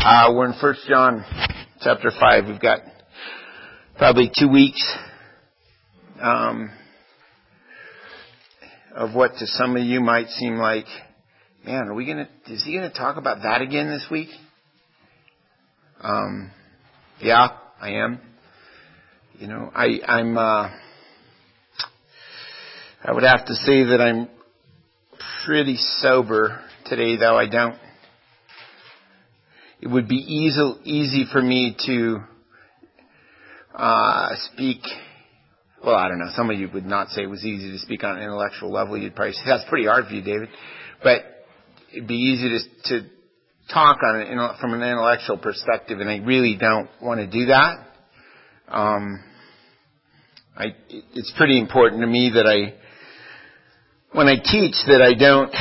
We're in 1 John chapter 5. We've got probably 2 weeks of what to some of you might seem like, man, is he gonna talk about that again this week? Yeah, I am. You know, I would have to say that I'm pretty sober today, though it would be easy for me to speak. Well, I don't know. Some of you would not say it was easy to speak on an intellectual level. You'd probably say that's pretty hard for you, David. But it'd be easy to talk on from an intellectual perspective, and I really don't want to do that. It's pretty important to me that when I teach, that I don't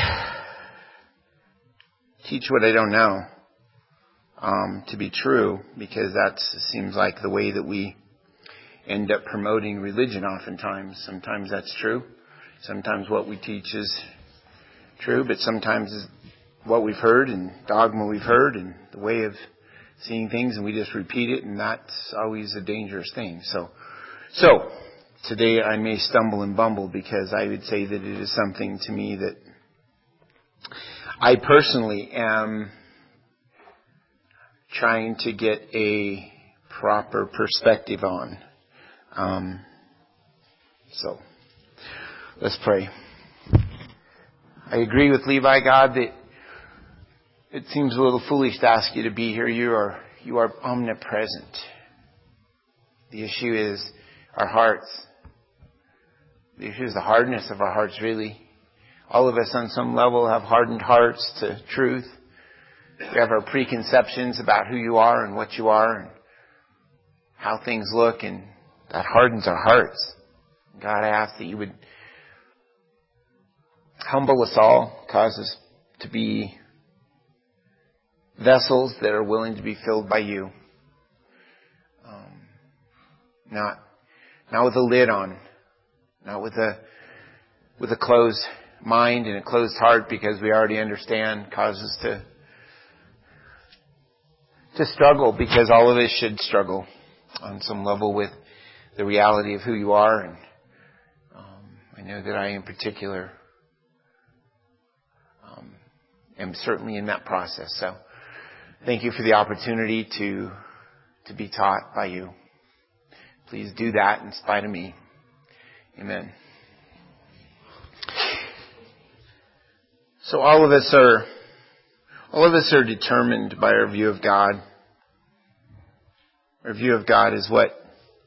teach what I don't know to be true, because that seems like the way that we end up promoting religion oftentimes. Sometimes that's true. Sometimes what we teach is true, but sometimes it's what we've heard and dogma we've heard and the way of seeing things, and we just repeat it, and that's always a dangerous thing. So today I may stumble and bumble, because I would say that it is something to me that I personally am trying to get a proper perspective on. So let's pray. I agree with Levi, God, that it seems a little foolish to ask you to be here. You are omnipresent. The issue is our hearts. The issue is the hardness of our hearts, really. All of us on some level have hardened hearts to truth. We have our preconceptions about who you are and what you are and how things look, and that hardens our hearts. God, I ask that you would humble us all, cause us to be vessels that are willing to be filled by you. Not with a lid on, not with a closed mind and a closed heart, because we already understand. Cause us to struggle, because all of us should struggle on some level with the reality of who you are. And I know that I in particular am certainly in that process. So thank you for the opportunity to be taught by you. Please do that in spite of me. Amen. So all of us are determined by our view of God. Our view of God is what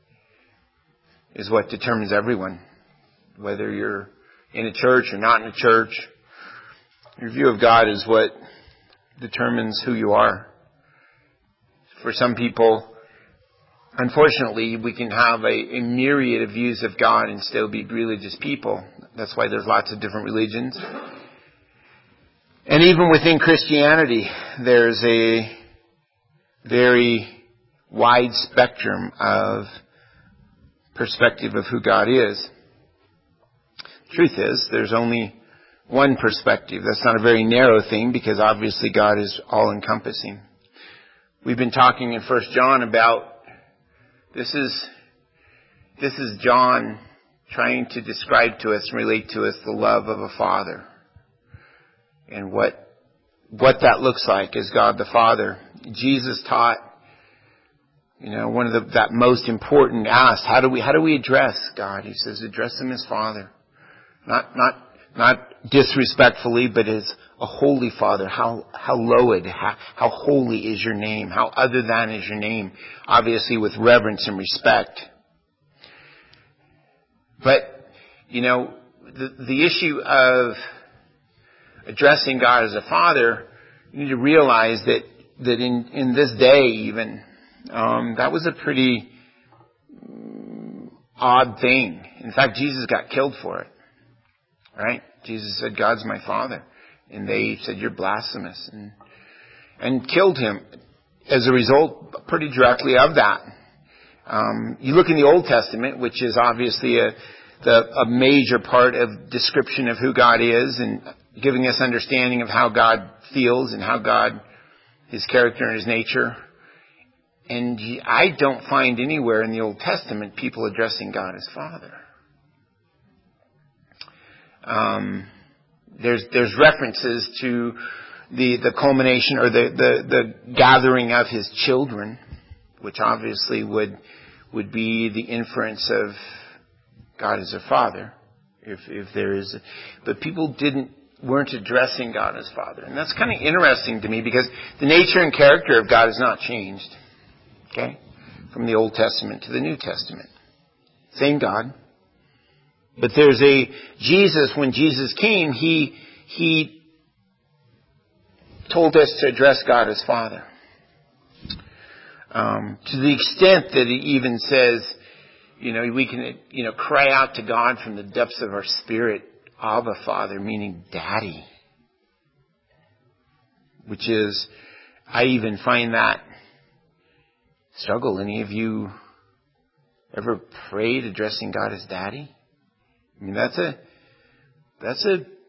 determines everyone. Whether you're in a church or not in a church, your view of God is what determines who you are. For some people, unfortunately, we can have a myriad of views of God and still be religious people. That's why there's lots of different religions. And even within Christianity, there's a very wide spectrum of perspective of who God is. Truth is, there's only one perspective. That's not a very narrow thing, because obviously God is all-encompassing. We've been talking in 1 John about this is John trying to describe to us and relate to us the love of a father. And what that looks like as God the Father. Jesus taught, one of that most important asked, how do we address God? He says, address him as Father. Not disrespectfully, but as a holy Father. How lowed, how holy is your name? How other than is your name? Obviously with reverence and respect. But, the issue of addressing God as a Father, you need to realize that in this day even, that was a pretty odd thing. In fact, Jesus got killed for it. Right? Jesus said, God's my Father. And they said, you're blasphemous. And killed him as a result pretty directly of that. You look in the Old Testament, which is obviously a major part of description of who God is and giving us understanding of how God feels and how God His character and His nature. And I don't find anywhere in the Old Testament people addressing God as Father. There's references to the culmination or the gathering of His children, which obviously would be the inference of God as a Father, if there is. But people weren't addressing God as Father. And that's kind of interesting to me because the nature and character of God has not changed. Okay? From the Old Testament to the New Testament. Same God. But there's Jesus, when Jesus came, He told us to address God as Father. To the extent that He even says, we can, cry out to God from the depths of our spirit, Abba, Father, meaning Daddy. Which is, I even find that struggle. Any of you ever prayed addressing God as Daddy? I mean, that's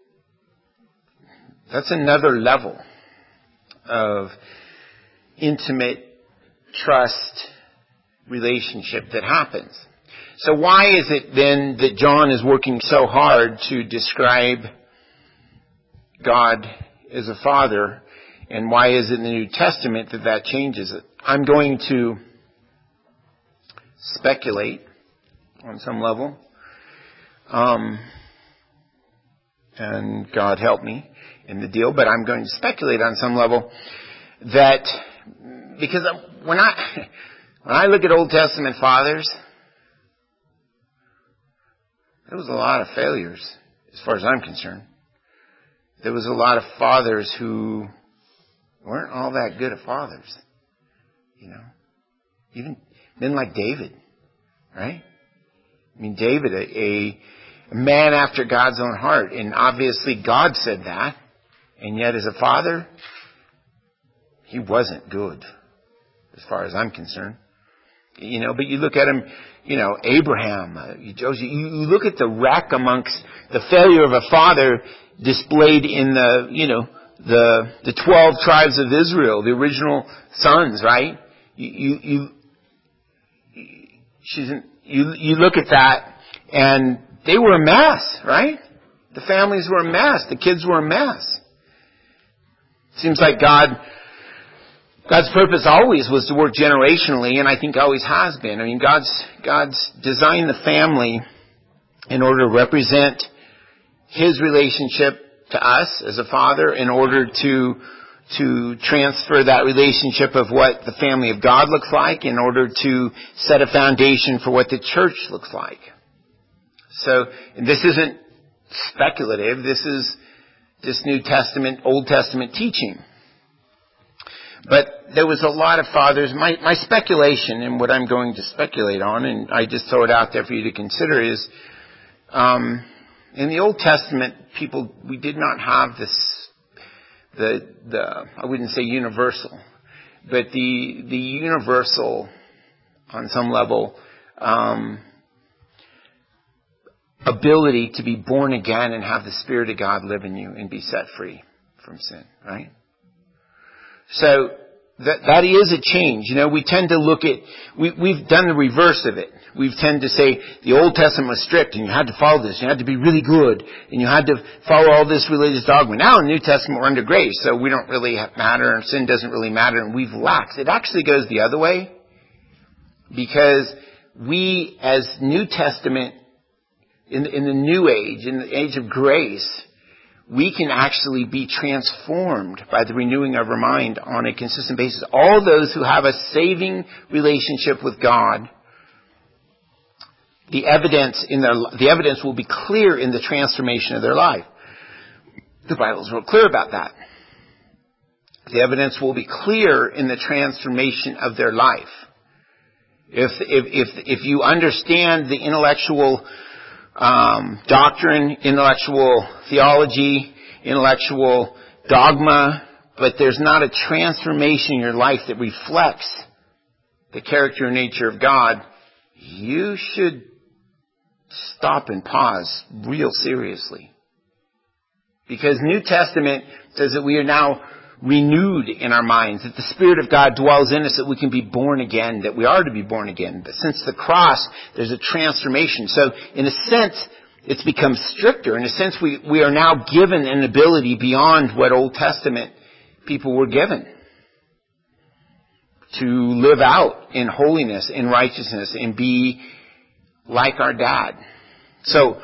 another level of intimate trust relationship that happens. So why is it then that John is working so hard to describe God as a Father, and why is it in the New Testament that changes it? I'm going to speculate on some level, and God help me in the deal, but I'm going to speculate on some level that because when I look at Old Testament fathers, there was a lot of failures as far as I'm concerned. There was a lot of fathers who weren't all that good of fathers. Even men like David, right? I mean, David, a man after God's own heart. And obviously God said that. And yet as a father, he wasn't good as far as I'm concerned. But you look at him, Abraham, Joseph, you look at the wreck amongst the failure of a father displayed in the 12 tribes of Israel, the original sons, right? You look at that, and they were a mess, right? The families were a mess. The kids were a mess. Seems like God's purpose always was to work generationally, and I think always has been. I mean, God's designed the family in order to represent His relationship to us as a father, in order to transfer that relationship of what the family of God looks like, in order to set a foundation for what the church looks like. So, this isn't speculative. This is just New Testament, Old Testament teaching. But there was a lot of fathers. My speculation, and what I'm going to speculate on, and I just throw it out there for you to consider, is in the Old Testament, we did not have this, I wouldn't say universal, but the universal, on some level, ability to be born again and have the Spirit of God live in you and be set free from sin, right? So that is a change. We tend to look at, we've done the reverse of it. We tend to say the Old Testament was strict and you had to follow this. You had to be really good and you had to follow all this religious dogma. Now in the New Testament we're under grace, so we don't really matter and sin doesn't really matter and we've laxed. It actually goes the other way, because we as New Testament, in the New Age, in the age of grace, we can actually be transformed by the renewing of our mind on a consistent basis. All those who have a saving relationship with God, the evidence will be clear in the transformation of their life. The Bible's real clear about that. The evidence will be clear in the transformation of their life. If you understand the intellectual doctrine, intellectual theology, intellectual dogma, but there's not a transformation in your life that reflects the character and nature of God, you should stop and pause real seriously. Because New Testament says that we are now renewed in our minds, that the Spirit of God dwells in us, that we can be born again, that we are to be born again. But since the cross, there's a transformation. So in a sense, it's become stricter. In a sense, we are now given an ability beyond what Old Testament people were given to live out in holiness, in righteousness, and be like our dad. So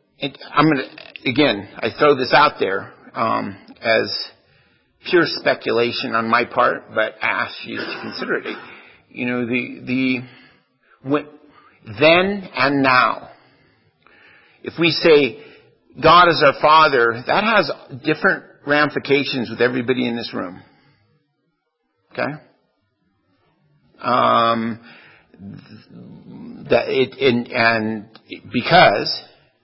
I throw this out there as pure speculation on my part, but ask you to consider it. You know, then and now. If we say God is our Father, that has different ramifications with everybody in this room. Okay? Because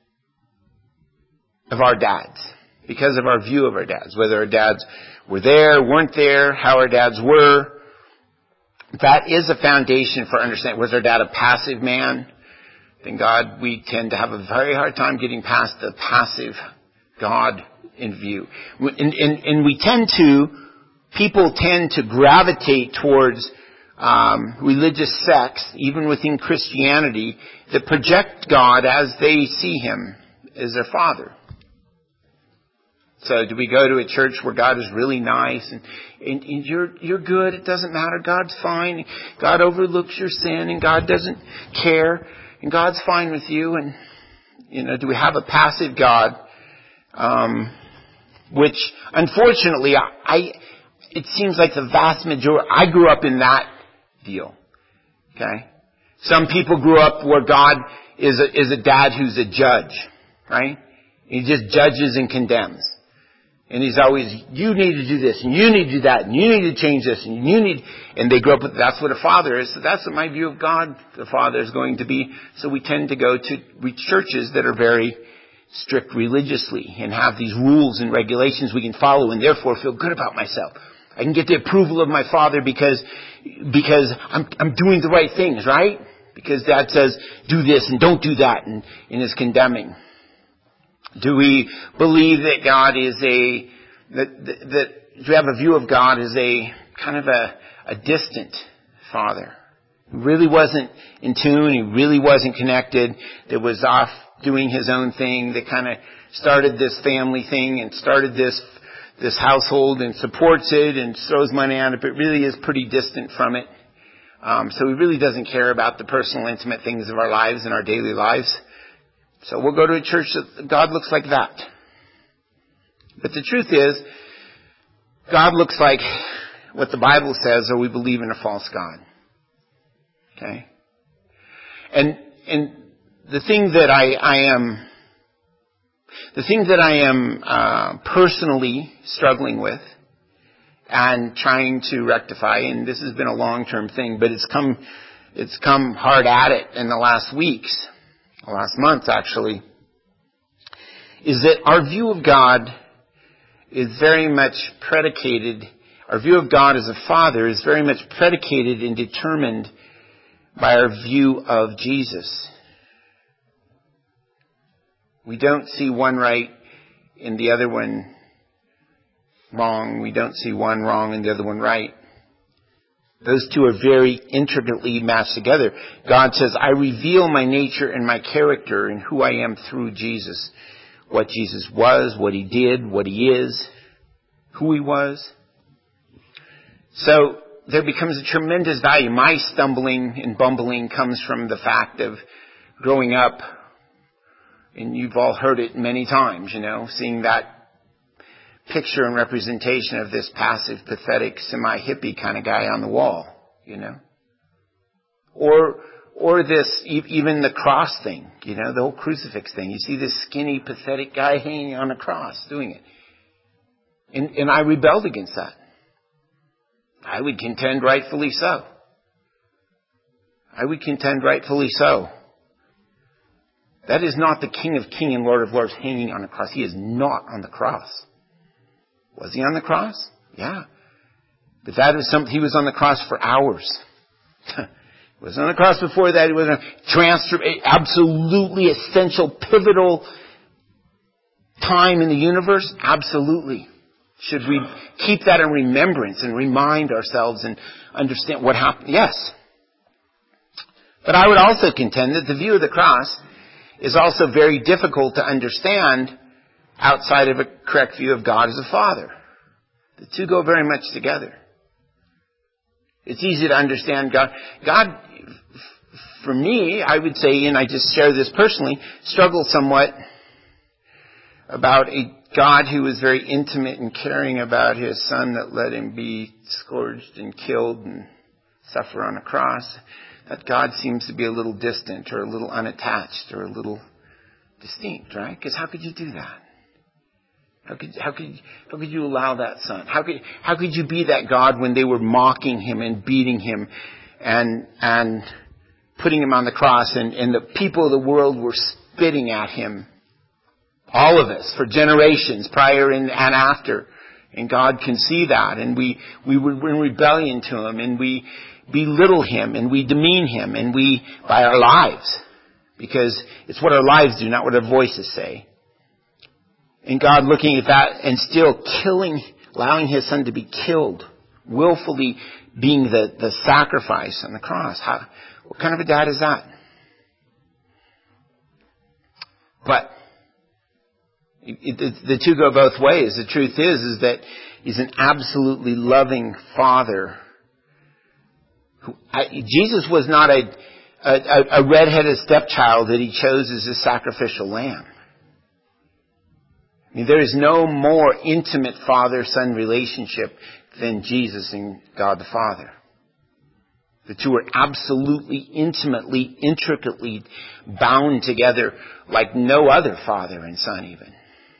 of our dads. Because of our view of our dads. Whether our dads were there, weren't there, how our dads were. That is a foundation for understanding. Was our dad a passive man? Then God, we tend to have a very hard time getting past the passive God in view. And people tend to gravitate towards religious sects, even within Christianity, that project God as they see Him as their Father. So do we go to a church where God is really nice and you're good, it doesn't matter, God's fine, God overlooks your sin and God doesn't care and God's fine with you? And, you know, do we have a passive God? Which, unfortunately, it seems like the vast majority, I grew up in that deal. Okay? Some people grew up where God is a dad who's a judge. Right? He just judges and condemns. And he's always, you need to do this, and you need to do that, and you need to change this, and they grow up with, that's what a father is. So that's what my view of God, the Father, is going to be. So we tend to go to churches that are very strict religiously and have these rules and regulations we can follow and therefore feel good about myself. I can get the approval of my father because I'm doing the right things, right? Because dad says, do this and don't do that, and is condemning. Do we believe that God is do we have a view of God as a kind of a distant father? He really wasn't in tune, he really wasn't connected, that was off doing his own thing, that kind of started this family thing and started this household and supports it and throws money on it, but really is pretty distant from it. So he really doesn't care about the personal, intimate things of our lives and our daily lives. So we'll go to a church that God looks like that. But the truth is, God looks like what the Bible says, or we believe in a false God. Okay? And the thing that I am personally struggling with and trying to rectify, and this has been a long-term thing, but it's come hard at it in the last weeks, the last months actually, is that our view of God is very much predicated, our view of God as a father is very much predicated and determined by our view of Jesus. We don't see one right and the other one wrong. We don't see one wrong and the other one right. Those two are very intricately matched together. God says, I reveal my nature and my character and who I am through Jesus. What Jesus was, what He did, what He is, who He was. So there becomes a tremendous value. My stumbling and bumbling comes from the fact of growing up, and you've all heard it many times, seeing that picture and representation of this passive, pathetic, semi-hippie kind of guy on the wall, Or this, even the cross thing, the whole crucifix thing. You see this skinny, pathetic guy hanging on a cross doing it. And I rebelled against that. I would contend rightfully so. That is not the King of Kings and Lord of Lords hanging on a cross. He is not on the cross. Was He on the cross? Yeah. But that is he was on the cross for hours. He was on the cross before that. He was absolutely essential, pivotal time in the universe. Absolutely. Should we keep that in remembrance and remind ourselves and understand what happened? Yes. But I would also contend that the view of the cross is also very difficult to understand outside of a correct view of God as a Father. The two go very much together. It's easy to understand God. God, for me, I would say, and I just share this personally, struggled somewhat about a God who was very intimate and caring about his Son that let him be scourged and killed and suffer on a cross. That God seems to be a little distant or a little unattached or a little distinct, right? Because how could you do that? How could you allow that Son? How could you be that God when they were mocking him and beating him and putting him on the cross and the people of the world were spitting at him? All of us, for generations, prior and after. And God can see that. And we were in rebellion to him. And we belittle him. And we demean him. And by our lives. Because it's what our lives do, not what our voices say. And God looking at that and still allowing his Son to be killed. Willfully being the sacrifice on the cross. What kind of a dad is that? But the two go both ways. The truth is that he's an absolutely loving Father. Jesus was not a red-headed stepchild that he chose as a sacrificial lamb. I mean, there is no more intimate father-son relationship than Jesus and God the Father. The two are absolutely, intimately, intricately bound together like no other father and son even.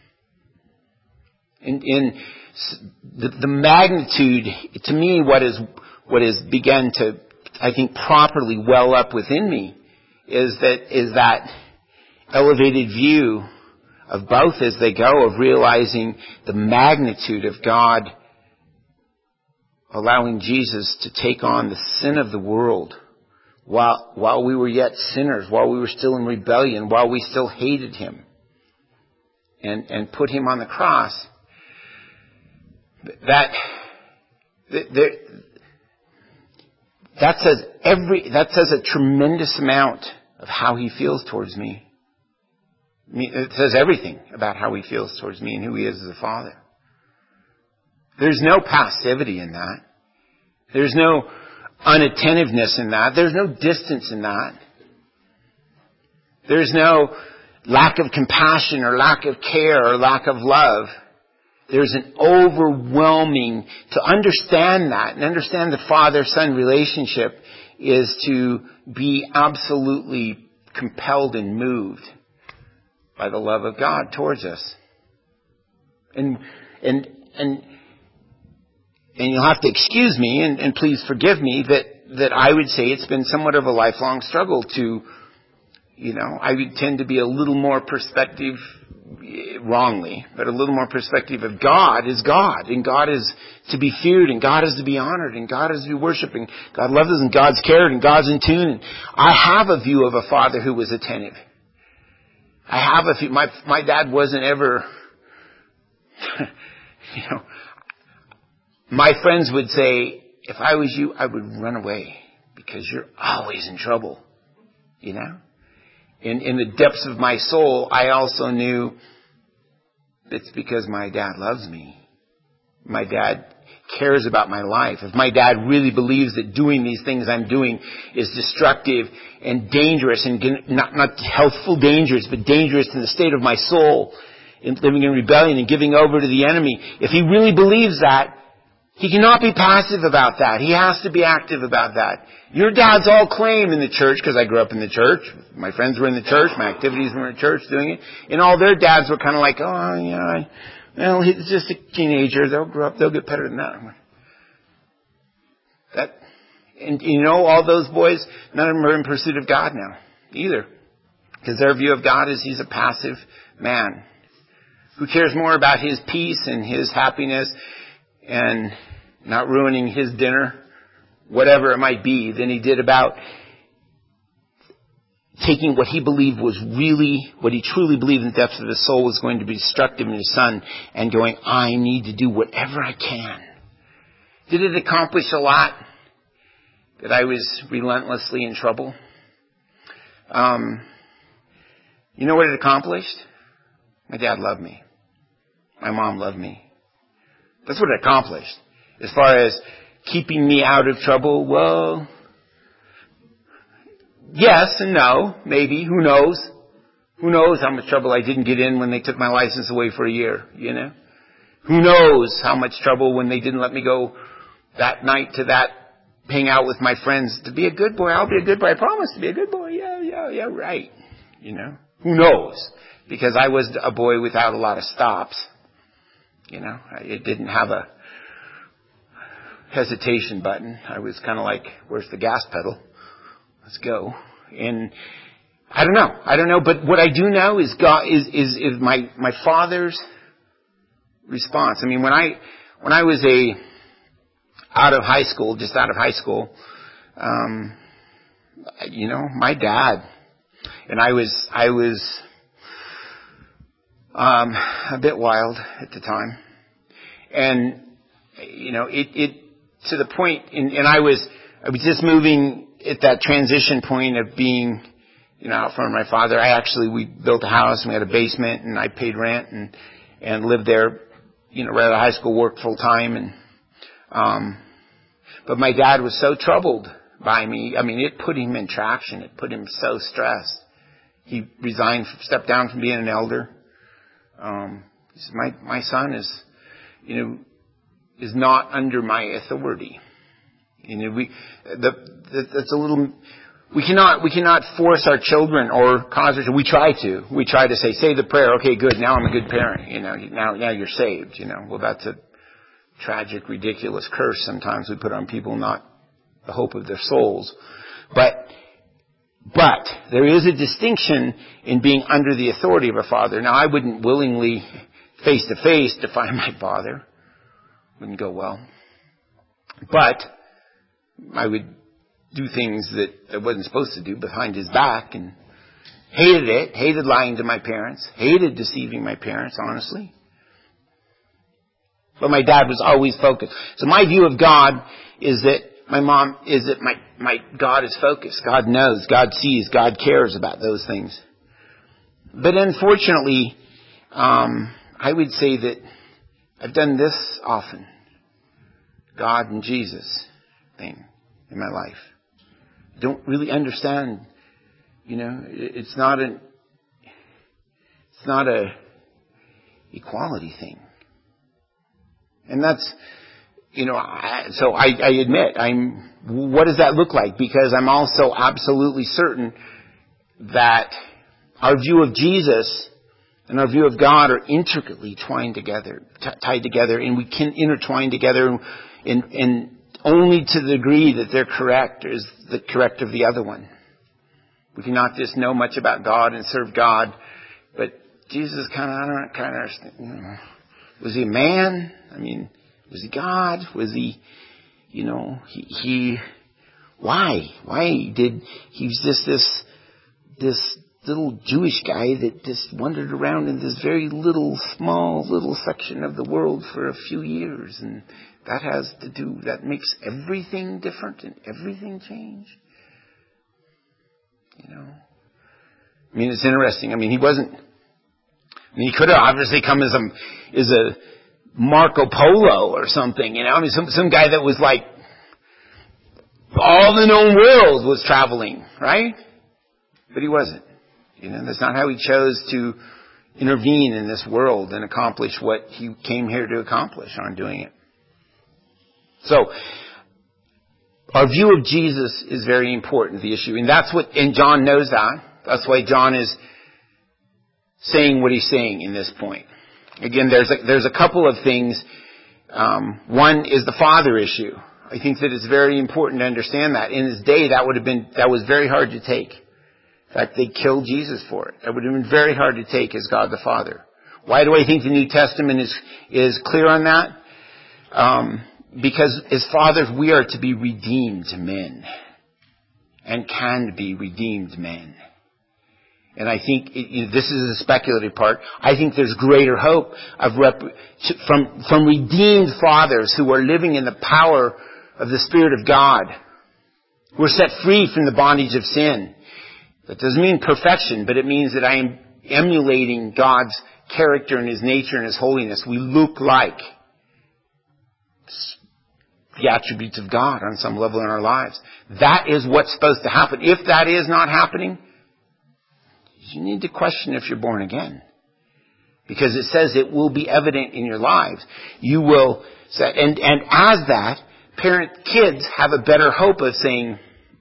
In the magnitude, to me, what has begun to, I think, properly well up within me is that elevated view of both as they go, of realizing the magnitude of God allowing Jesus to take on the sin of the world while we were yet sinners, while we were still in rebellion, while we still hated him, and put him on the cross. That says a tremendous amount of how he feels towards me. It says everything about how he feels towards me and who he is as a father. There's no passivity in that. There's no unattentiveness in that. There's no distance in that. There's no lack of compassion or lack of care or lack of love. There's an overwhelming, to understand that and understand the father-son relationship is to be absolutely compelled and moved by the love of God towards us. And you'll have to excuse me and please forgive me that I would say it's been somewhat of a lifelong struggle to, I would tend to be a little more perspective, wrongly, but a little more perspective of God is God, and God is to be feared, and God is to be honored, and God is to be worshipped, and God loves us, and God's cared, and God's in tune. And I have a view of a father who was attentive. I have a view. My dad wasn't ever, my friends would say, if I was you, I would run away because you're always in trouble, In the depths of my soul, I also knew it's because my dad loves me. My dad cares about my life. If my dad really believes that doing these things I'm doing is destructive and dangerous, and not healthful dangerous, but dangerous in the state of my soul, in living in rebellion and giving over to the enemy, if he really believes that, he cannot be passive about that. He has to be active about that. Your dad's all claim in the church, because I grew up in the church. My friends were in the church. My activities were in the church doing it. And all their dads were kind of like, well, he's just a teenager. They'll grow up. They'll get better than that. And all those boys, none of them are in pursuit of God now either. Because their view of God is he's a passive man who cares more about his peace and his happiness and not ruining his dinner, whatever it might be, than he did about taking what he believed was really, what he truly believed in the depths of his soul was going to be destructive in his son, and going, I need to do whatever I can. Did it accomplish a lot? That I was relentlessly in trouble? You know what it accomplished? My dad loved me. My mom loved me. That's what it accomplished. As far as keeping me out of trouble, well, yes and no, maybe. Who knows? Who knows how much trouble I didn't get in when they took my license away for a year, you know? Who knows how much trouble when they didn't let me go that night to that, hang out with my friends. To be a good boy, I'll be a good boy. I promise to be a good boy. Yeah, right. You know? Who knows? Because I was a boy without a lot of stops. You know? It didn't have a hesitation button. I was kind of like, where's the gas pedal? Let's go. And I don't know, but what I do know is God is my father's response. I mean, when I was just out of high school, you know, my dad and I was a bit wild at the time, and you know, it to the point, and I was just moving at that transition point of being, you know, out from my father. We built a house and we had a basement and I paid rent and lived there, you know, right out of high school, worked full time. And, but my dad was so troubled by me. I mean, it put him in traction. It put him so stressed. He resigned, stepped down from being an elder. He said, my son is, you know, is not under my authority. You know, that's a little, we cannot force our children or cause our, we try to say the prayer, okay, good, now I'm a good parent, you know, now you're saved, you know. Well, that's a tragic, ridiculous curse sometimes we put on people, not the hope of their souls. But there is a distinction in being under the authority of a father. Now, I wouldn't willingly face to face defy my father. Wouldn't go well. But I would do things that I wasn't supposed to do behind his back, and hated lying to my parents, hated deceiving my parents, honestly. But my dad was always focused. So my view of God is that my God is focused. God knows, God sees, God cares about those things. But unfortunately, I would say that I've done this often. God and Jesus thing in my life. Don't really understand, you know, it's not a equality thing. And that's, you know, so I admit, what does that look like? Because I'm also absolutely certain that our view of Jesus and our view of God are intricately tied together, and we can intertwine together in only to the degree that they're correct is the correct of the other one. We cannot just know much about God and serve God, but Jesus was he a man? I mean, was he God? Was he, you know, why did, he was just this little Jewish guy that just wandered around in this very small little section of the world for a few years, and that makes everything different and everything change. You know, I mean, it's interesting. I mean, he could have obviously come as a Marco Polo or something, you know. I mean, some guy that was like all the known world was traveling, right? But he wasn't. You know, that's not how he chose to intervene in this world and accomplish what he came here to accomplish on doing it. So, our view of Jesus is very important, the issue. And John knows that. That's why John is saying what he's saying in this point. Again, there's a couple of things. One is the father issue. I think that it's very important to understand that. In his day, that was very hard to take. In fact, they killed Jesus for it. That would have been very hard to take as God the Father. Why do I think the New Testament is clear on that? Because as fathers, we are to be redeemed men. And can be redeemed men. And I think this is the speculative part. I think there's greater hope from redeemed fathers who are living in the power of the Spirit of God. We're set free from the bondage of sin. That doesn't mean perfection, but it means that I am emulating God's character and His nature and His holiness. We look like the attributes of God on some level in our lives. That is what's supposed to happen. If that is not happening, you need to question if you're born again. Because it says it will be evident in your lives. You will say, and as that, kids have a better hope of saying,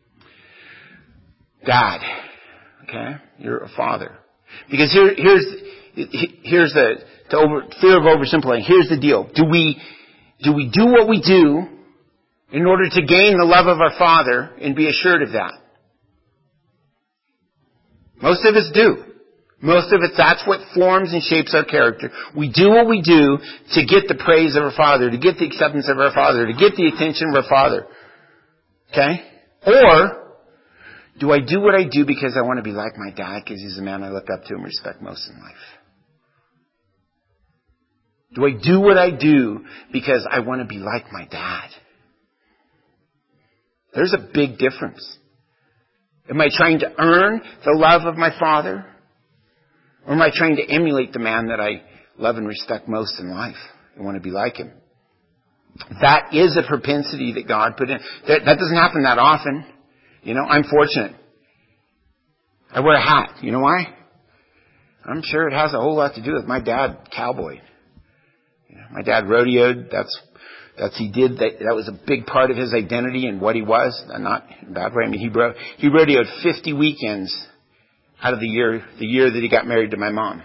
Dad, okay, you're a father. Because here's the fear of oversimplifying. Here's the deal. Do we do what we do in order to gain the love of our Father and be assured of that? Most of us do. Most of it, that's what forms and shapes our character. We do what we do to get the praise of our Father, to get the acceptance of our Father, to get the attention of our Father. Okay? Or, do I do what I do because I want to be like my dad, because he's the man I look up to and respect most in life? Do I do what I do because I want to be like my dad? There's a big difference. Am I trying to earn the love of my Father? Or am I trying to emulate the man that I love and respect most in life? I want to be like him. That is a propensity that God put in. That doesn't happen that often. I'm fortunate. I wear a hat. You know why? I'm sure it has a whole lot to do with my dad, cowboy. My dad rodeoed. That was a big part of his identity and what he was. Not in a bad way. I mean, he rodeoed 50 weekends out of the year that he got married to my mom.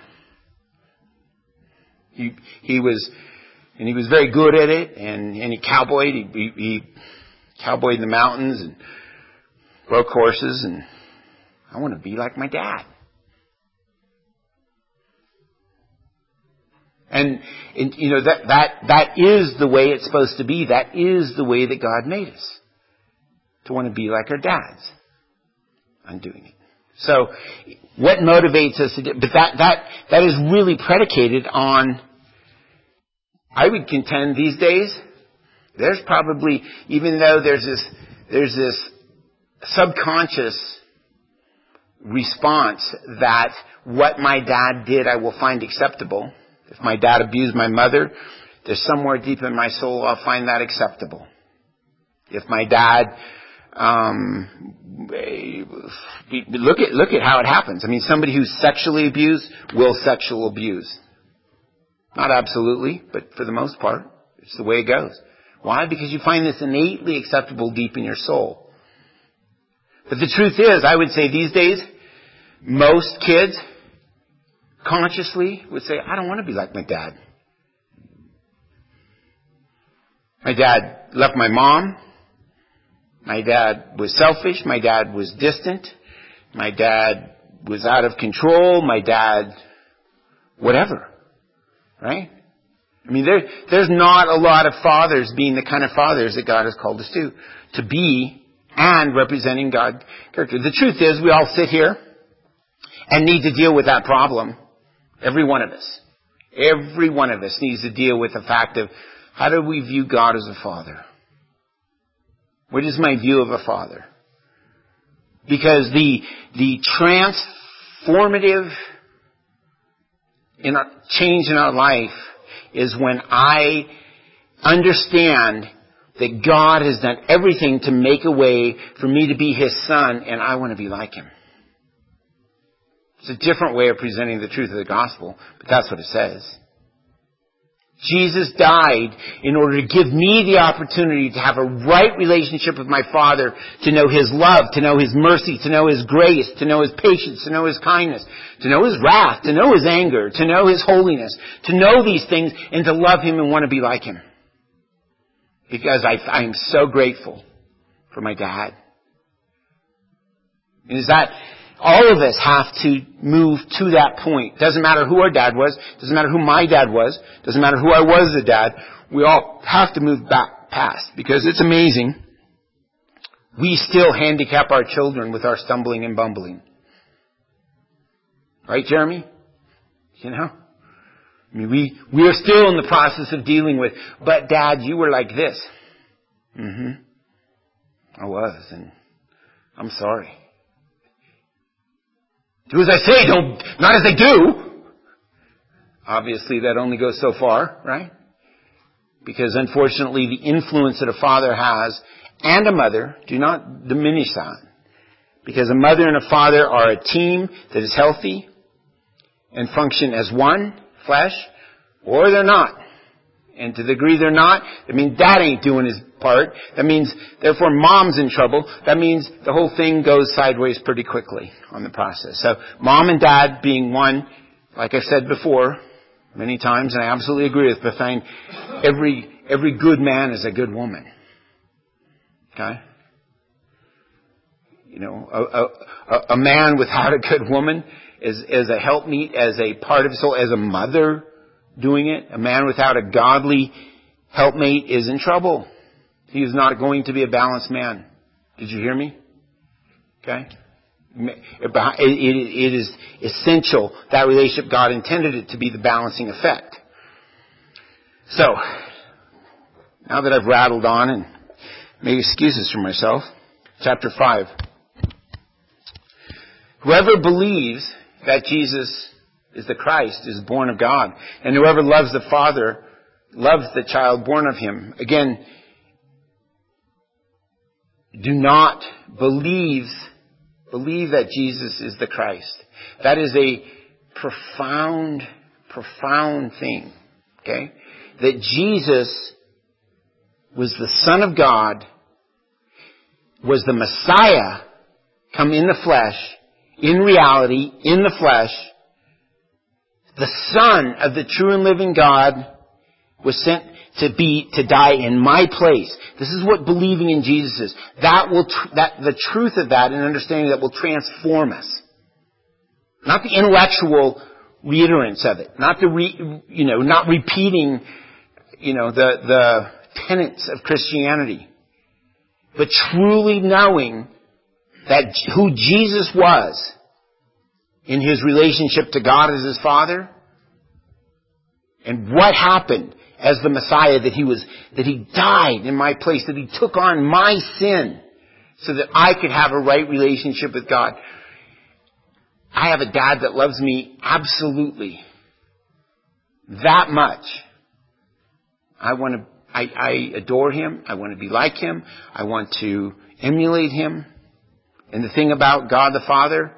He was very good at it, and he cowboyed. He cowboyed in the mountains and broke horses, and I want to be like my dad. And that is the way it's supposed to be. That is the way that God made us. To want to be like our dads. I'm doing it. So, what motivates us to do, but that is really predicated on, I would contend these days, there's probably, even though there's this subconscious response that what my dad did I will find acceptable. If my dad abused my mother, there's somewhere deep in my soul I'll find that acceptable. If my dad, look at how it happens. I mean, somebody who's sexually abused will sexual abuse. Not absolutely, but for the most part, it's the way it goes. Why? Because you find this innately acceptable deep in your soul. But the truth is, I would say these days, most kids consciously would say, I don't want to be like my dad. My dad left my mom. My dad was selfish. My dad was distant. My dad was out of control. My dad, whatever. Right? I mean, there's not a lot of fathers being the kind of fathers that God has called us to be and representing God's character. The truth is, we all sit here and need to deal with that problem. Every one of us. Every one of us needs to deal with the fact of, how do we view God as a father? What is my view of a father? Because the transformative change in our life is when I understand that God has done everything to make a way for me to be His son, and I want to be like Him. It's a different way of presenting the truth of the gospel, but that's what it says. Jesus died in order to give me the opportunity to have a right relationship with my Father, to know His love, to know His mercy, to know His grace, to know His patience, to know His kindness, to know His wrath, to know His anger, to know His holiness, to know these things and to love Him and want to be like Him. Because I am so grateful for my dad. And is that all of us have to move to that point. Doesn't matter who our dad was. Doesn't matter who my dad was. Doesn't matter who I was as a dad. We all have to move back past. Because it's amazing. We still handicap our children with our stumbling and bumbling. Right, Jeremy? You know? I mean, we are still in the process of dealing with, but Dad, you were like this. I was, and I'm sorry. Do as I say, not as I do. Obviously, that only goes so far, right? Because unfortunately, the influence that a father has and a mother, do not diminish that. Because a mother and a father are a team that is healthy and function as one, flesh, or they're not. And to the degree they're not, that means dad ain't doing his part. That means, therefore, mom's in trouble. That means the whole thing goes sideways pretty quickly on the process. So, mom and dad being one, like I said before, many times, and I absolutely agree with Bethany, every good man is a good woman. Okay? You know, a man without a good woman is a helpmeet, as a part of his soul, as a mother doing it. A man without a godly helpmate is in trouble. He is not going to be a balanced man. Did you hear me? Okay? It is essential, that relationship, God intended it to be the balancing effect. So, now that I've rattled on and made excuses for myself, chapter 5. Whoever believes that Jesus is the Christ is born of God. And whoever loves the Father loves the child born of him. Again, do not believe that Jesus is the Christ. That is a profound thing. Okay? That Jesus was the Son of God, was the Messiah come in the flesh, in reality, in the flesh. The Son of the true and living God was sent to die in my place. This is what believing in Jesus is. The truth of that and understanding that will transform us. Not the intellectual reiterance of it. Not not repeating, the tenets of Christianity. But truly knowing that who Jesus was in his relationship to God as his Father, and what happened as the Messiah, that he died in my place, that he took on my sin so that I could have a right relationship with God. I have a dad that loves me absolutely that much. I adore him. I want to be like him. I want to emulate him. And the thing about God the Father,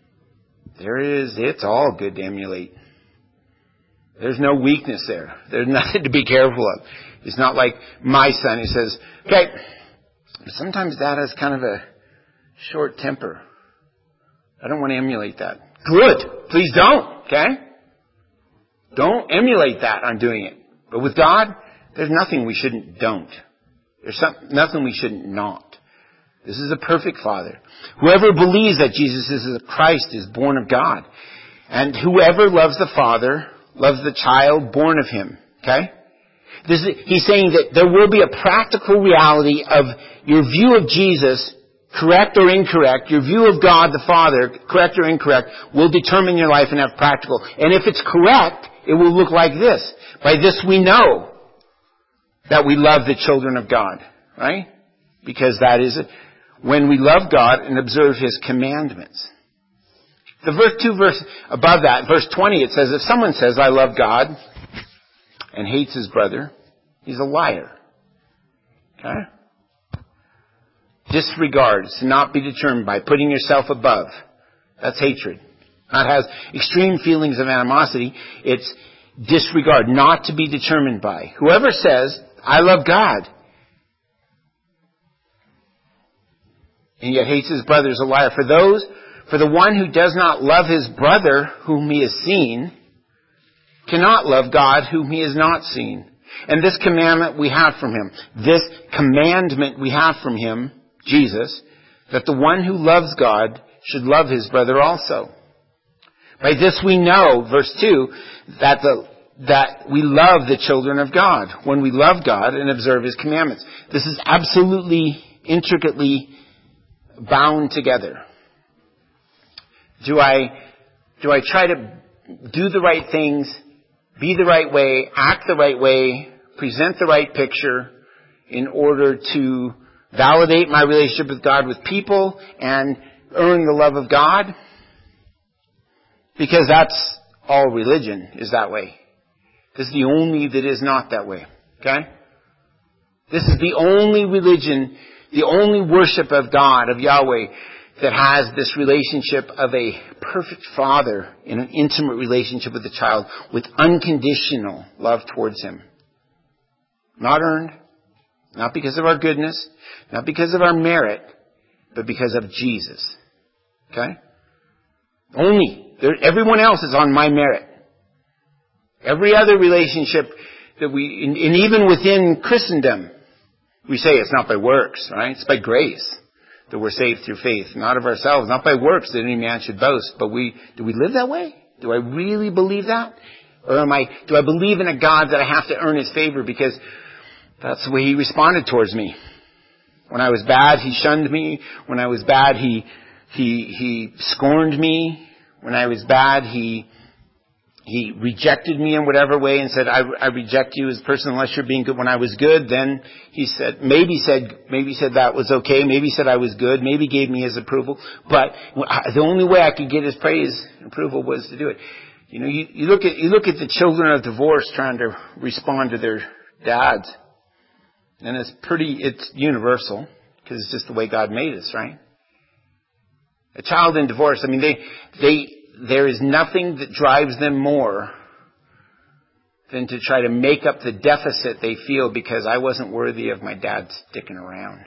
it's all good to emulate. There's no weakness there. There's nothing to be careful of. It's not like my son who says, okay, sometimes dad has kind of a short temper. I don't want to emulate that. Good. Please don't. Okay? Don't emulate that on doing it. But with God, there's nothing we don't. There's nothing we shouldn't not. This is a perfect Father. Whoever believes that Jesus is the Christ is born of God. And whoever loves the Father loves the child born of him. Okay? He's saying that there will be a practical reality of your view of Jesus, correct or incorrect, your view of God the Father, correct or incorrect, will determine your life and have practical. And if it's correct, it will look like this. By this we know that we love the children of God. Right? Because that is it. When we love God and observe his commandments. The verse above that, verse 20, it says, if someone says, I love God, and hates his brother, he's a liar. Okay? Disregard, to not be determined by putting yourself above. That's hatred. That has extreme feelings of animosity. It's disregard, not to be determined by. Whoever says, I love God, and yet hates his brother is a liar. For the one who does not love his brother whom he has seen cannot love God whom he has not seen. And this commandment we have from him. This commandment we have from him, Jesus, that the one who loves God should love his brother also. By this we know, verse 2, that we love the children of God. When we love God and observe his commandments. This is absolutely, intricately bound together. Do I Do I try to do the right things, be the right way, act the right way, present the right picture in order to validate my relationship with God with people and earn the love of God? Because that's all religion is that way. This is the only that is not that way. Okay? This is the only religion, the only worship of God, of Yahweh, that has this relationship of a perfect father in an intimate relationship with the child with unconditional love towards him. Not earned, not because of our goodness, not because of our merit, but because of Jesus. Okay? Only. Everyone else is on my merit. Every other relationship that and even within Christendom, we say it's not by works, right? It's by grace that we're saved through faith, not of ourselves, not by works that any man should boast. But do we live that way? Do I really believe that? Or do I believe in a God that I have to earn his favor because that's the way he responded towards me? When I was bad, he shunned me. When I was bad, he scorned me. When I was bad, he rejected me in whatever way and said, I reject you as a person unless you're being good. When I was good, then he said that was okay. Maybe said I was good. Maybe gave me his approval. But the only way I could get his praise and approval was to do it. You know, you look at the children of divorce trying to respond to their dads. And it's universal because it's just the way God made us, right? A child in divorce, I mean, there is nothing that drives them more than to try to make up the deficit they feel because I wasn't worthy of my dad sticking around.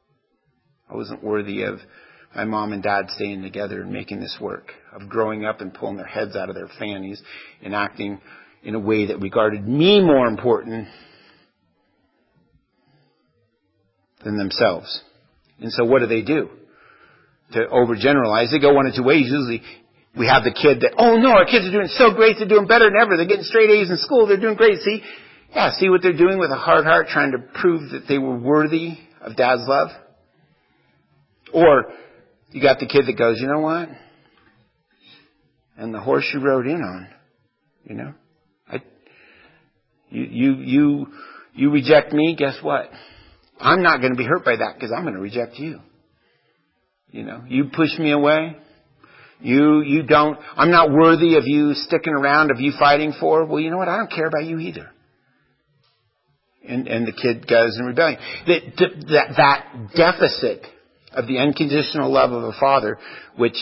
I wasn't worthy of my mom and dad staying together and making this work, of growing up and pulling their heads out of their fannies and acting in a way that regarded me more important than themselves. And so what do? To overgeneralize, they go one of two ways. Usually we have the kid that, oh no, our kids are doing so great, they're doing better than ever, they're getting straight A's in school, they're doing great, see? Yeah, see what they're doing with a hard heart, trying to prove that they were worthy of dad's love? Or you got the kid that goes, you know what? And the horse you rode in on, you know? You reject me, guess what? I'm not going to be hurt by that because I'm going to reject you. You know, you push me away. You don't, I'm not worthy of you sticking around, of you fighting for. Well, you know what? I don't care about you either. And the kid goes in rebellion. That deficit of the unconditional love of a father, which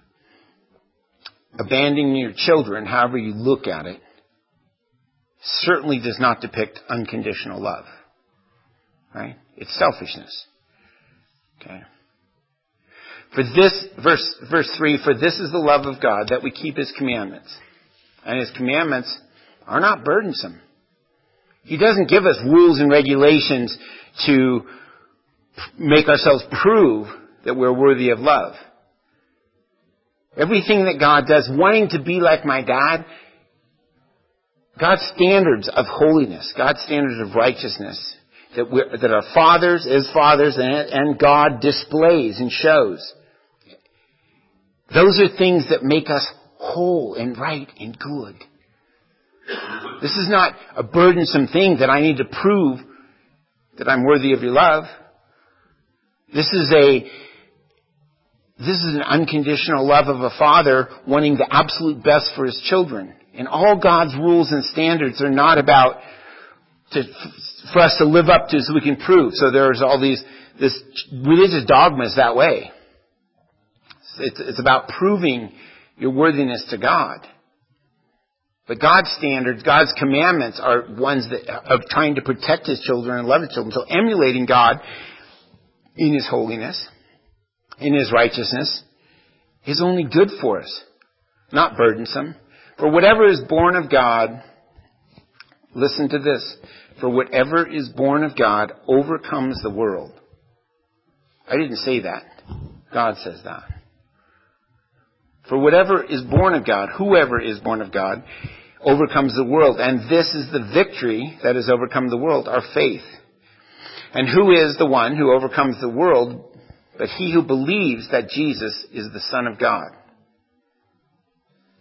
abandoning your children, however you look at it, certainly does not depict unconditional love. Right? It's selfishness. Okay. For this, verse 3, for this is the love of God, that we keep his commandments. And his commandments are not burdensome. He doesn't give us rules and regulations to make ourselves prove that we're worthy of love. Everything that God does, wanting to be like my dad, God's standards of holiness, God's standards of righteousness, that our fathers as fathers and God displays and shows. Those are things that make us whole and right and good. This is not a burdensome thing that I need to prove that I'm worthy of your love. This is an unconditional love of a father wanting the absolute best for his children. And all God's rules and standards are not about for us to live up to so we can prove. So there's all this religious dogmas that way. It's about proving your worthiness to God. But God's standards, God's commandments are ones of trying to protect his children and love his children. So emulating God in his holiness, in his righteousness, is only good for us, not burdensome. For whatever is born of God, listen to this, for whatever is born of God overcomes the world. I didn't say that. God says that. For whatever is born of God, whoever is born of God, overcomes the world. And this is the victory that has overcome the world, our faith. And who is the one who overcomes the world but he who believes that Jesus is the Son of God?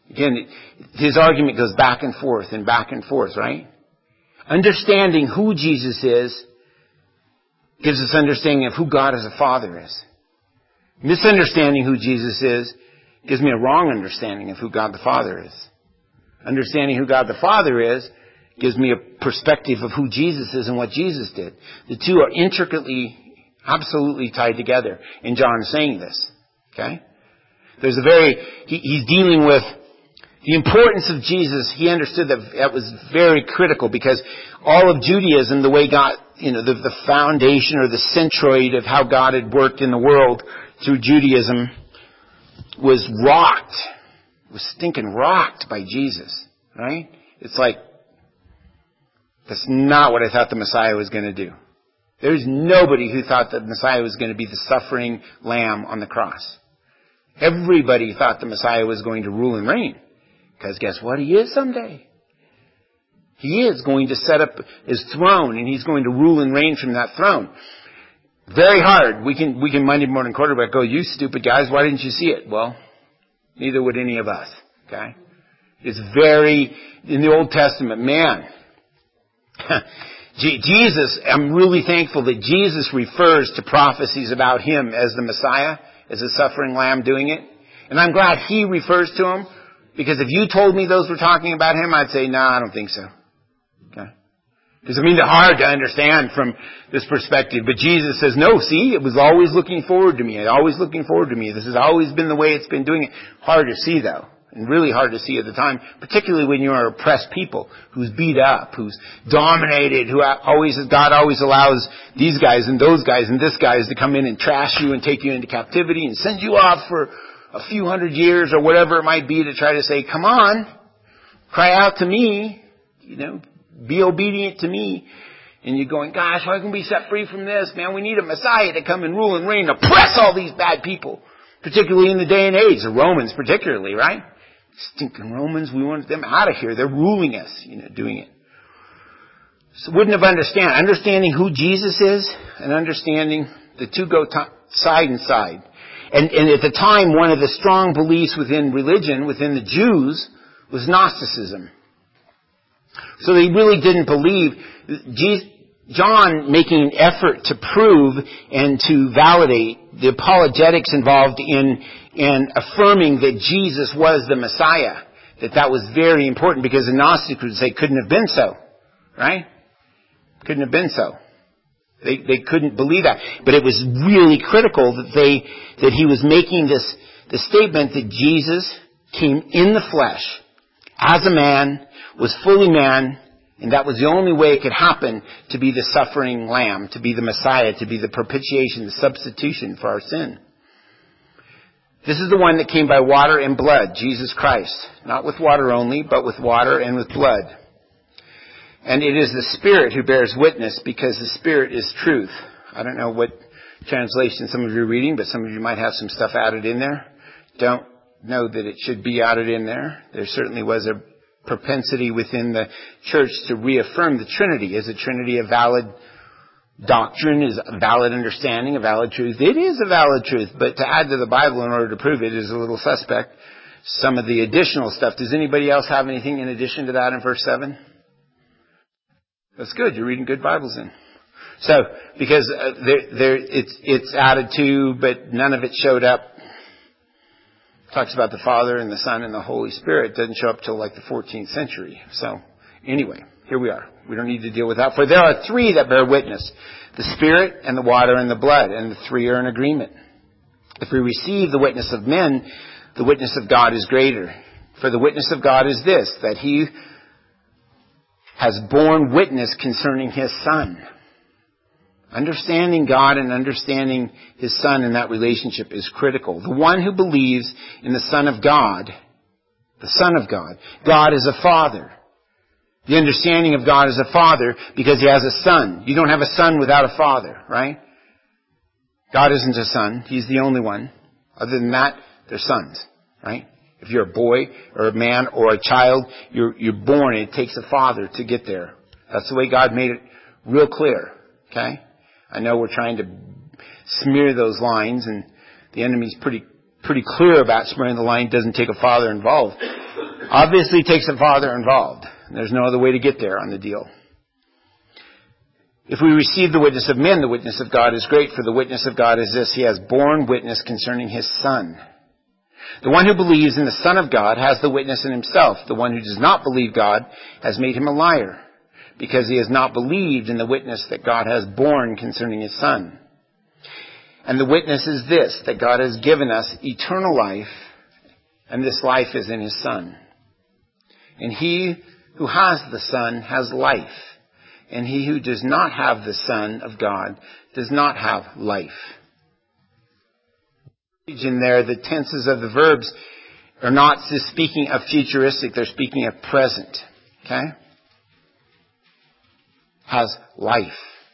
Again, his argument goes back and forth and back and forth, right? Understanding who Jesus is gives us understanding of who God as a Father is. Misunderstanding who Jesus is gives me a wrong understanding of who God the Father is. Understanding who God the Father is gives me a perspective of who Jesus is and what Jesus did. The two are intricately, absolutely tied together. And John is saying this. Okay? There's he's dealing with the importance of Jesus. He understood that was very critical because all of Judaism, the way God, the foundation or the centroid of how God had worked in the world through Judaism was rocked. It was stinking rocked by Jesus. Right? It's like, that's not what I thought the Messiah was going to do. There's nobody who thought that the Messiah was going to be the suffering lamb on the cross. Everybody thought the Messiah was going to rule and reign. Because guess what? He is someday. He is going to set up his throne and he's going to rule and reign from that throne. Very hard. We can Monday morning quarterback go, you stupid guys, why didn't you see it? Well, neither would any of us. Okay? It's very, in the Old Testament, man. Jesus, I'm really thankful that Jesus refers to prophecies about him as the Messiah, as a suffering lamb doing it. And I'm glad he refers to him, because if you told me those were talking about him, I'd say, no, I don't think so. Okay? Because they're hard to understand from this perspective. But Jesus says, no, see, it was always looking forward to me. Always looking forward to me. This has always been the way it's been doing it. Hard to see, though. And really hard to see at the time, particularly when you are oppressed people, who's beat up, who's dominated, God always allows these guys and those guys and this guys to come in and trash you and take you into captivity and send you off for a few hundred years or whatever it might be to try to say, come on, cry out to me, be obedient to me. And you're going, gosh, how can we be set free from this? Man, we need a Messiah to come and rule and reign, oppress all these bad people, particularly in the day and age, the Romans particularly, right? Stinking Romans, we want them out of here. They're ruling us, doing it. So wouldn't have understanding who Jesus is and understanding the two go side and side. And at the time, one of the strong beliefs within religion, within the Jews, was Gnosticism. So they really didn't believe. John making an effort to prove and to validate the apologetics involved in affirming that Jesus was the Messiah. That was very important because the Gnostics would say couldn't have been so. Right? Couldn't have been so. They couldn't believe that. But it was really critical that he was making the statement that Jesus came in the flesh as a man, was fully man, and that was the only way it could happen to be the suffering lamb, to be the Messiah, to be the propitiation, the substitution for our sin. This is the one that came by water and blood, Jesus Christ. Not with water only, but with water and with blood. And it is the Spirit who bears witness, because the Spirit is truth. I don't know what translation some of you are reading, but some of you might have some stuff added in there. Don't know that it should be added in there. There certainly was a propensity within the church to reaffirm the Trinity. Is the Trinity a valid doctrine? Is a valid understanding, a valid truth? It is a valid truth, but to add to the Bible in order to prove it is a little suspect. Some of the additional stuff. Does anybody else have anything in addition to that in verse 7? That's good. You're reading good Bibles then. So, because it's added to, but none of it showed up. Talks about the Father and the Son and the Holy Spirit. It doesn't show up till like the 14th century. So, anyway, here we are. We don't need to deal with that. For there are three that bear witness: the Spirit and the water and the blood, and the three are in agreement. If we receive the witness of men, the witness of God is greater. For the witness of God is this, that He has borne witness concerning His Son. Understanding God and understanding His Son in that relationship is critical. The one who believes in the Son of God, God is a Father. The understanding of God as a Father because He has a Son. You don't have a Son without a Father, right? God isn't a Son. He's the only one. Other than that, they're sons, right? If you're a boy or a man or a child, you're born, and it takes a father to get there. That's the way God made it real clear, okay? I know we're trying to smear those lines, and the enemy's pretty clear about smearing the line. It doesn't take a father involved. Obviously takes a father involved. There's no other way to get there on the deal. If we receive the witness of men, the witness of God is great, for the witness of God is this: He has borne witness concerning His Son. The one who believes in the Son of God has the witness in himself. The one who does not believe God has made him a liar, because he has not believed in the witness that God has borne concerning His Son. And the witness is this, that God has given us eternal life, and this life is in His Son. And he who has the Son has life, and he who does not have the Son of God does not have life. In there, the tenses of the verbs are not just speaking of futuristic, they're speaking of present. Okay? Has life.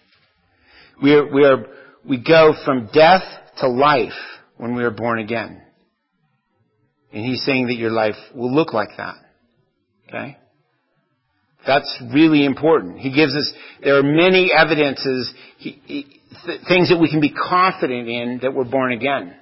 We go from death to life when we are born again. And He's saying that your life will look like that. Okay? That's really important. He gives us, there are many evidences, things that we can be confident in that we're born again.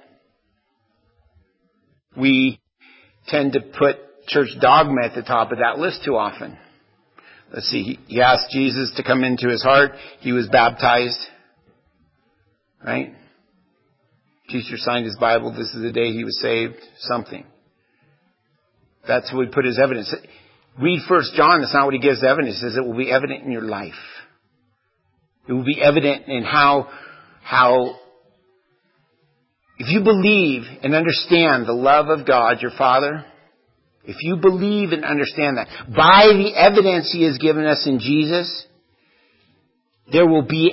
We tend to put church dogma at the top of that list too often. Let's see, he asked Jesus to come into his heart. He was baptized. Right? Teacher signed his Bible. This is the day he was saved. Something. That's what we put as evidence. Read 1 John. That's not what he gives evidence. He says it will be evident in your life. It will be evident in how if you believe and understand the love of God, your Father, if you believe and understand that, by the evidence He has given us in Jesus, there will be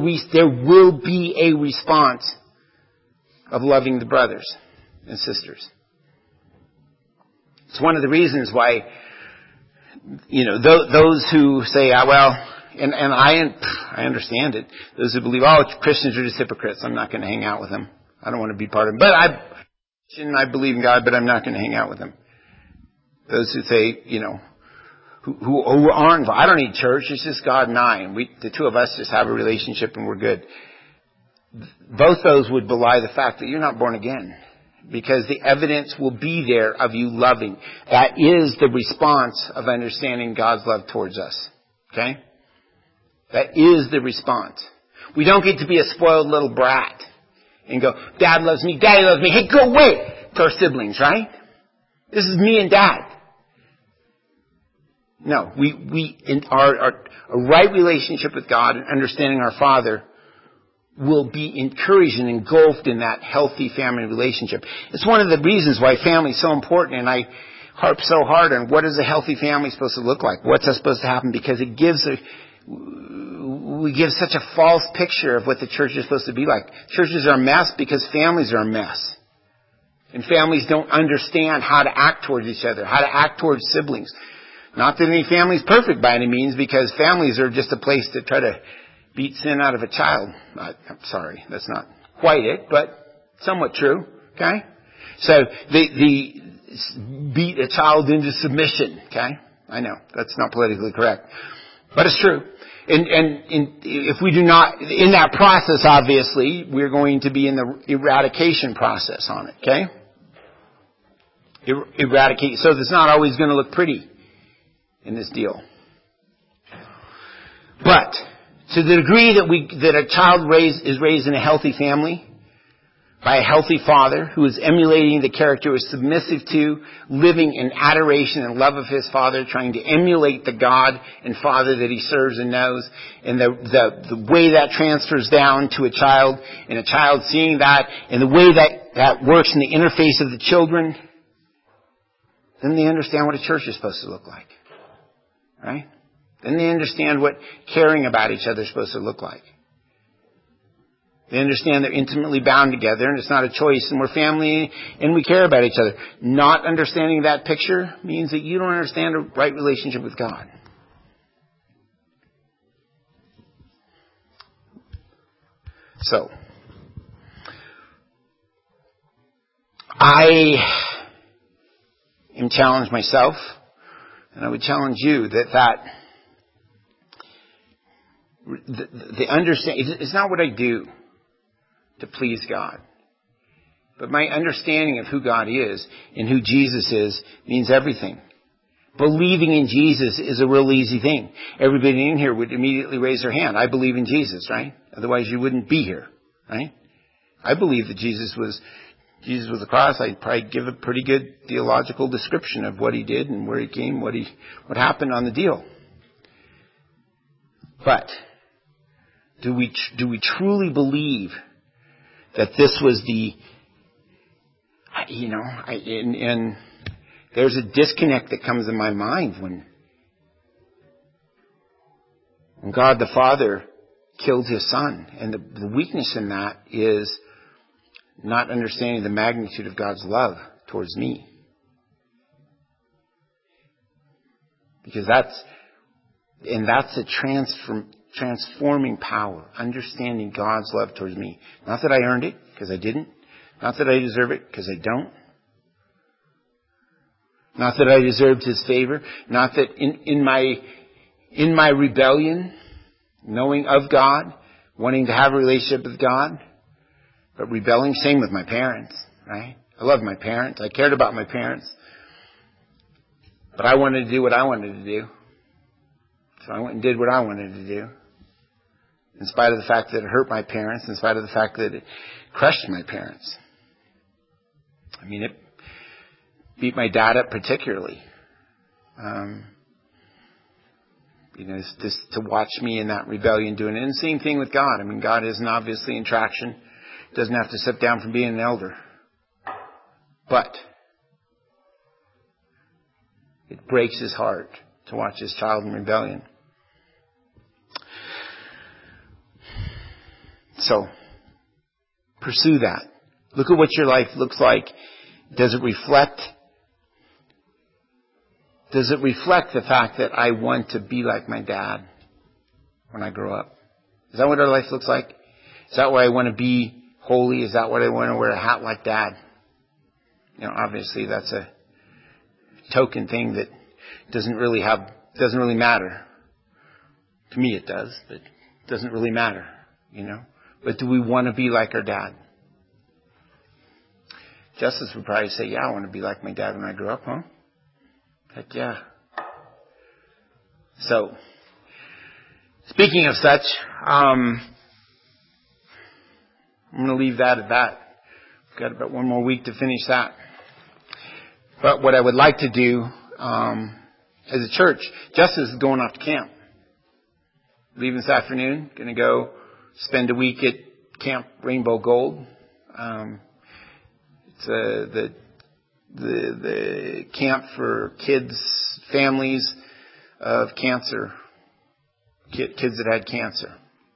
a response of loving the brothers and sisters. It's one of the reasons why, those who say, and I understand it. Those who believe, Christians are just hypocrites. I'm not going to hang out with them. I don't want to be part of them. But I believe in God, but I'm not going to hang out with them. Those who say, who aren't, I don't need church. It's just God and I. And the two of us just have a relationship and we're good. Both those would belie the fact that you're not born again. Because the evidence will be there of you loving. That is the response of understanding God's love towards us. Okay? That is the response. We don't get to be a spoiled little brat and go, Dad loves me, Daddy loves me, hey, go away, to our siblings, right? This is me and Dad. No, our right relationship with God and understanding our Father will be encouraged and engulfed in that healthy family relationship. It's one of the reasons why family is so important, and I harp so hard on what is a healthy family supposed to look like? What's supposed to happen? Because we give such a false picture of what the church is supposed to be like. Churches are a mess because families are a mess. And families don't understand how to act towards each other, how to act towards siblings. Not that any family is perfect by any means, because families are just a place to try to beat sin out of a child. I'm sorry, that's not quite it, but somewhat true. Okay? So the beat a child into submission. Okay? I know, that's not politically correct. But it's true. And if we do not, in that process, obviously, we're going to be in the eradication process on it, okay? Eradicate. So it's not always going to look pretty in this deal. But to the degree that a child is raised in a healthy family, by a healthy father who is emulating the character, is submissive to, living in adoration and love of his father, trying to emulate the God and Father that he serves and knows, and the way that transfers down to a child, and a child seeing that, and the way that works in the interface of the children, then they understand what a church is supposed to look like. Right? Then they understand what caring about each other is supposed to look like. They understand they're intimately bound together and it's not a choice and we're family and we care about each other. Not understanding that picture means that you don't understand a right relationship with God. So, I am challenged myself, and I would challenge you that the understanding, it's not what I do to please God. But my understanding of who God is and who Jesus is means everything. Believing in Jesus is a real easy thing. Everybody in here would immediately raise their hand. I believe in Jesus, right? Otherwise you wouldn't be here, right? I believe that Jesus was the cross. I'd probably give a pretty good theological description of what he did and where he came, what happened on the deal. But do we truly believe that this was and there's a disconnect that comes in my mind when God the Father killed his Son. And the weakness in that is not understanding the magnitude of God's love towards me. Because that's a transforming power, understanding God's love towards me. Not that I earned it, because I didn't. Not that I deserve it, because I don't. Not that I deserved his favor. Not that in my rebellion, knowing of God, wanting to have a relationship with God, but rebelling, same with my parents, right? I loved my parents. I cared about my parents. But I wanted to do what I wanted to do. So I went and did what I wanted to do. In spite of the fact that it hurt my parents, in spite of the fact that it crushed my parents. I mean, it beat my dad up particularly. Just to watch me in that rebellion doing it. And same thing with God. I mean, God isn't obviously in traction. Doesn't have to step down from being an elder. But it breaks his heart to watch his child in rebellion. So, pursue that. Look at what your life looks like. Does it reflect the fact that I want to be like my dad when I grow up? Is that what our life looks like? Is that why I want to be holy? Is that what I want to wear a hat like dad? Obviously that's a token thing that doesn't really matter. To me it does, but it doesn't really matter, But do we want to be like our dad? Justice would probably say, yeah, I want to be like my dad when I grow up, huh? Heck yeah. So, speaking of such, I'm going to leave that at that. We've got about one more week to finish that. But what I would like to do, as a church, Justice is going off to camp. Leaving this afternoon, going to go spend a week at Camp Rainbow Gold. It's the camp for kids, families of cancer, kids that had cancer.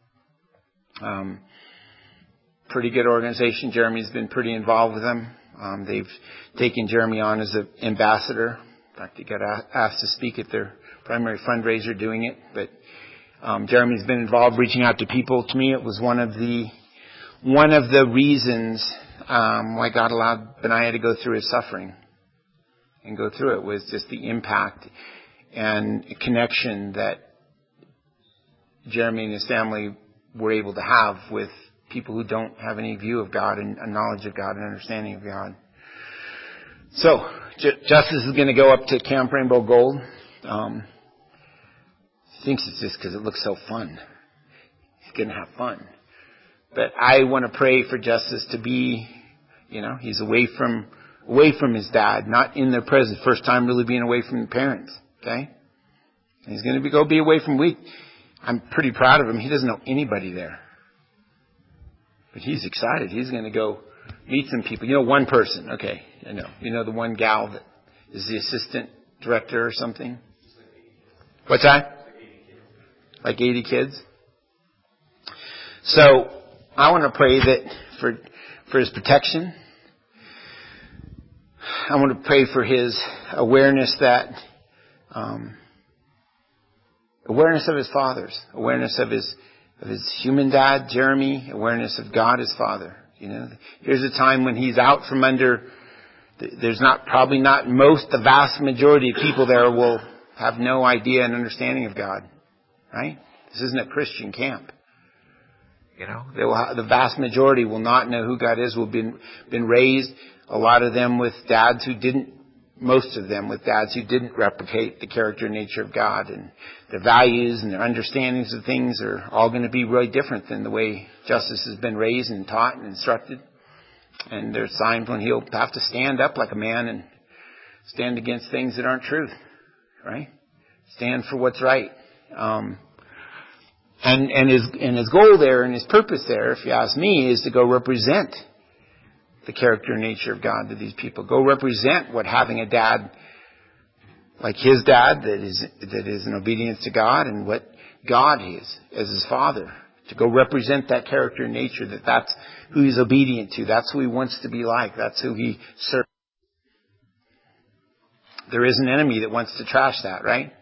Pretty good organization. Jeremy's been pretty involved with them. They've taken Jeremy on as an ambassador. In fact, he got asked to speak at their primary fundraiser doing it. But Jeremy's been involved reaching out to people. To me, it was one of the reasons why God allowed Benaiah to go through his suffering and go through it, was just the impact and connection that Jeremy and his family were able to have with people who don't have any view of God and a knowledge of God and understanding of God. So, Justice is going to go up to Camp Rainbow Gold. He thinks it's just because it looks so fun. He's going to have fun. But I want to pray for Justice to be, he's away from his dad, not in their presence. First time really being away from the parents. Okay? And he's going to go be away from week. I'm pretty proud of him. He doesn't know anybody there. But he's excited. He's going to go meet some people. One person. Okay, I know. The one gal that is the assistant director or something. What's that? Like 80 kids. So, I want to pray that for his protection. I want to pray for his awareness awareness of his fathers, awareness of his human dad, Jeremy, awareness of God as Father. Here's a time when he's out from under. There's the vast majority of people there will have no idea and understanding of God, right? This isn't a Christian camp. The vast majority will not know who God is. Will been raised, a lot of them with dads who didn't most of them with dads who didn't replicate the character and nature of God, and their values and their understandings of things are all going to be really different than the way Justice has been raised and taught and instructed. And there's times when he'll have to stand up like a man and stand against things that aren't truth, right? Stand for what's right. And his goal there and his purpose there, if you ask me, is to go represent the character and nature of God to these people. Go represent what having a dad like his dad that is in obedience to God, and what God is as his father. To go represent that character and nature, that's who he's obedient to. That's who he wants to be like. That's who he serves. There is an enemy that wants to trash that, right?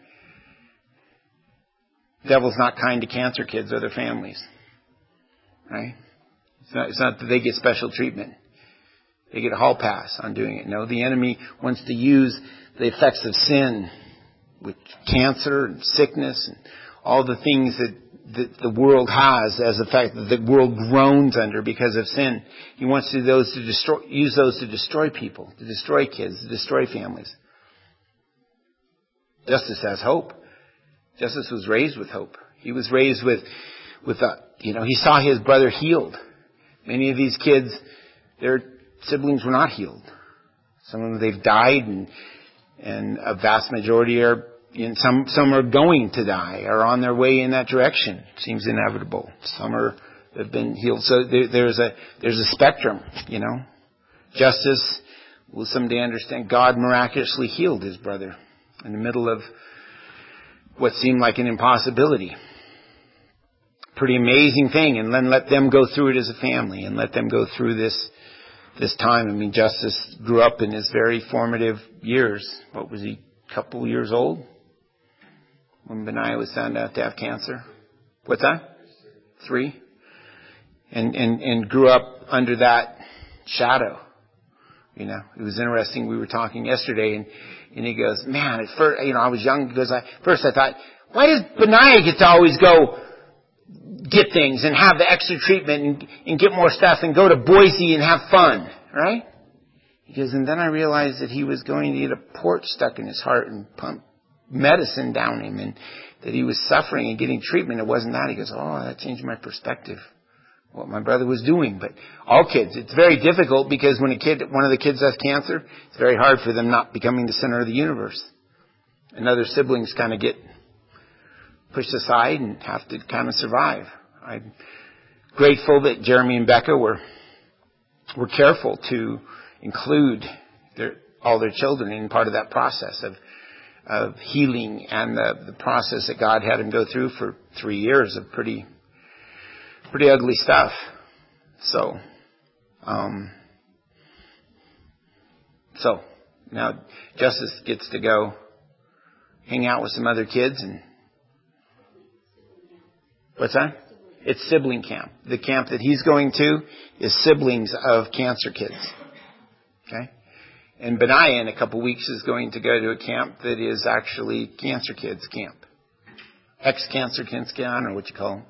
The devil's not kind to cancer kids or their families, right? It's not that they get special treatment. They get a hall pass on doing it. No, the enemy wants to use the effects of sin with cancer and sickness and all the things that the world has as the fact that the world groans under because of sin. He wants to use those to destroy people, to destroy kids, to destroy families. Justice has hope. Justice was raised with hope. He was raised with he saw his brother healed. Many of these kids, their siblings were not healed. Some of them, they've died, and a vast majority are, some are going to die, are on their way in that direction. Seems inevitable. Some have been healed. So there's a spectrum, Justice will someday understand God miraculously healed his brother in the middle of what seemed like an impossibility. Pretty amazing thing. And then let them go through it as a family, and let them go through this time. I mean, Justice grew up in his very formative years. What was he, a couple years old when Benaiah was found out to have cancer? What's that? 3? And grew up under that shadow. It was interesting. We were talking yesterday, and he goes, man, at first, I was young. He goes, first I thought, why does Benaiah get to always go get things and have the extra treatment and get more stuff and go to Boise and have fun, right? He goes, and then I realized that he was going to get a port stuck in his heart and pump medicine down him, and that he was suffering and getting treatment. It wasn't that. He goes, oh, that changed my perspective, what my brother was doing. But all kids, it's very difficult, because when one of the kids has cancer, it's very hard for them not becoming the center of the universe. And other siblings kind of get pushed aside and have to kind of survive. I'm grateful that Jeremy and Becca were careful to include all their children in part of that process of healing, and the process that God had them go through for 3 years of pretty ugly stuff. So now Justice gets to go hang out with some other kids. And what's that? It's sibling camp. The camp that he's going to is siblings of cancer kids. Okay? And Benaiah in a couple weeks is going to go to a camp that is actually cancer kids camp. Ex-cancer kids camp, or what you call them.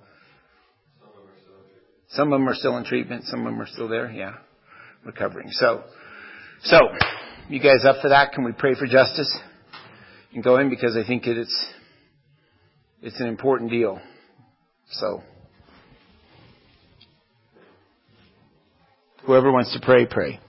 Some of them are still in treatment. Some of them are still there. Yeah. Recovering. So, you guys up for that? Can we pray for Justice and go in? Because I think that it's an important deal. So, whoever wants to pray, pray.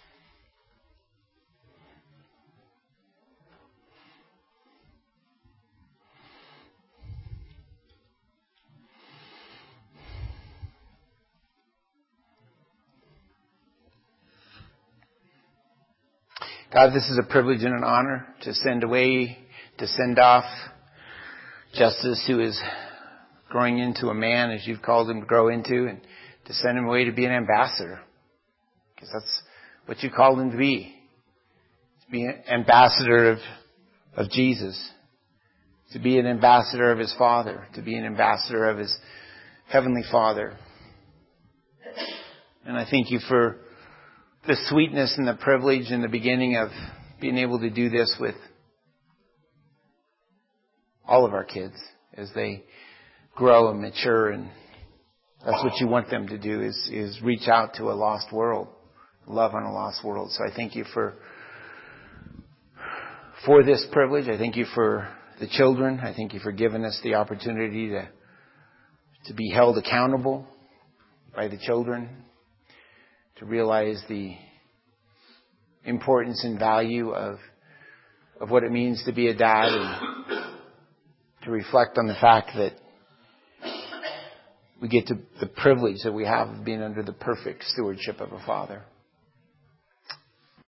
God, this is a privilege and an honor to send off Justice, who is growing into a man as you've called him to grow into, and to send him away to be an ambassador. Because that's what you called him to be an ambassador of Jesus, to be an ambassador of his Father, to be an ambassador of his Heavenly Father. And I thank you for the sweetness and the privilege and the beginning of being able to do this with all of our kids as they grow and mature. And that's what you want them to do, is reach out to a lost world, love on a lost world. So I thank you for for this privilege. I thank you for the children. I thank you for giving us the opportunity to be held accountable by the children, to realize the importance and value of what it means to be a dad, and to reflect on the fact that we get to the privilege that we have of being under the perfect stewardship of a father.